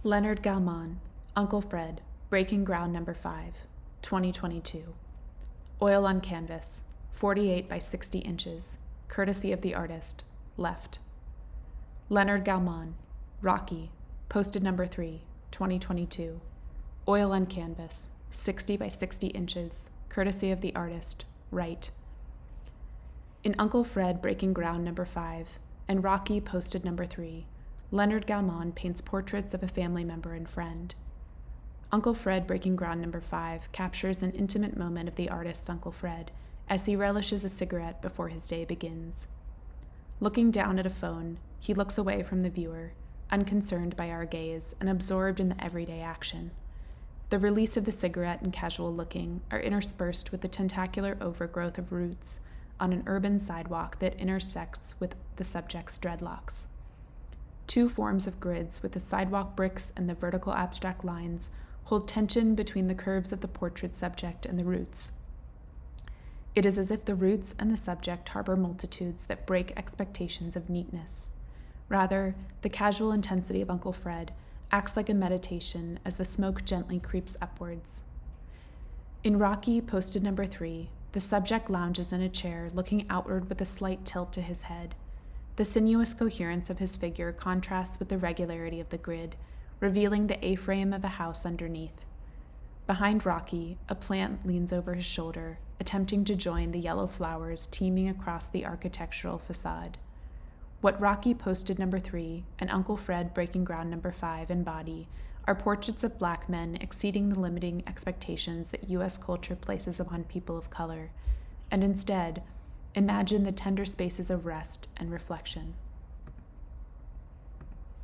Leonard Galman, Uncle Fred, Breaking Ground No. 5, 2022. Oil on canvas, 48 by 60 inches, courtesy of the artist, left. Leonard Galman, Rocky, posted No. 3, 2022. Oil on canvas, 60 by 60 inches, courtesy of the artist, right. In Uncle Fred Breaking Ground No. 5 and Rocky posted No. 3, Leonard Galman paints portraits of a family member and friend. Uncle Fred Breaking Ground No. 5 captures an intimate moment of the artist's Uncle Fred as he relishes a cigarette before his day begins. Looking down at a phone, he looks away from the viewer, unconcerned by our gaze and absorbed in the everyday action. The release of the cigarette and casual looking are interspersed with the tentacular overgrowth of roots on an urban sidewalk that intersects with the subject's dreadlocks. Two forms of grids with the sidewalk bricks and the vertical abstract lines hold tension between the curves of the portrait subject and the roots. It is as if the roots and the subject harbor multitudes that break expectations of neatness. Rather, the casual intensity of Uncle Fred acts like a meditation as the smoke gently creeps upwards. In Rocky, posted No. 3, the subject lounges in a chair looking outward with a slight tilt to his head. The sinuous coherence of his figure contrasts with the regularity of the grid, revealing the A-frame of a house underneath. Behind Rocky, a plant leans over his shoulder, attempting to join the yellow flowers teeming across the architectural facade. What Rocky posted No. 3 and Uncle Fred Breaking Ground No. 5 embody are portraits of Black men exceeding the limiting expectations that U.S. culture places upon people of color, and instead, imagine the tender spaces of rest and reflection.